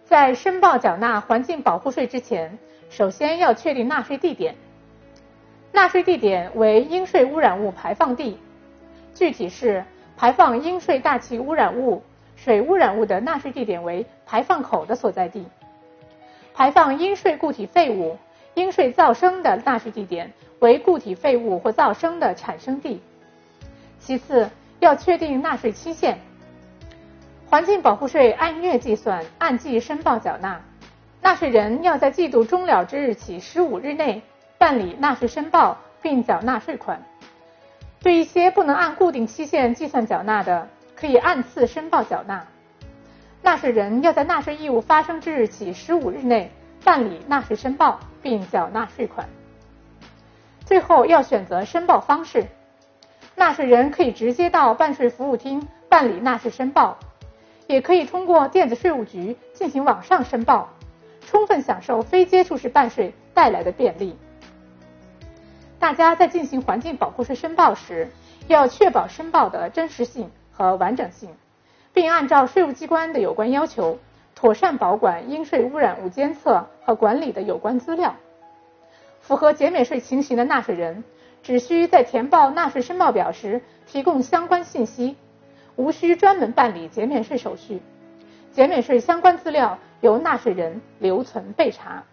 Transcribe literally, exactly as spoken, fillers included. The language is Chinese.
在申报缴纳环境保护税之前，首先要确定纳税地点。纳税地点为应税污染物排放地，具体是排放应税大气污染物、水污染物的纳税地点为排放口的所在地。排放应税固体废物、应税噪声的纳税地点为固体废物或噪声的产生地。其次，要确定纳税期限。环境保护税按月计算，按季申报缴纳。纳税人要在季度终了之日起十五日内办理纳税申报并缴纳税款。对一些不能按固定期限计算缴纳的，可以按次申报缴纳。纳税人要在纳税义务发生之日起十五日内办理纳税申报并缴纳税款。最后要选择申报方式。纳税人可以直接到办税服务厅办理纳税申报，也可以通过电子税务局进行网上申报，充分享受非接触式办税带来的便利。大家在进行环境保护税申报时，要确保申报的真实性和完整性，并按照税务机关的有关要求，妥善保管应税污染物监测和管理的有关资料。符合减免税情形的纳税人，只需在填报纳税申报表时提供相关信息，无需专门办理减免税手续。减免税相关资料由纳税人留存备查。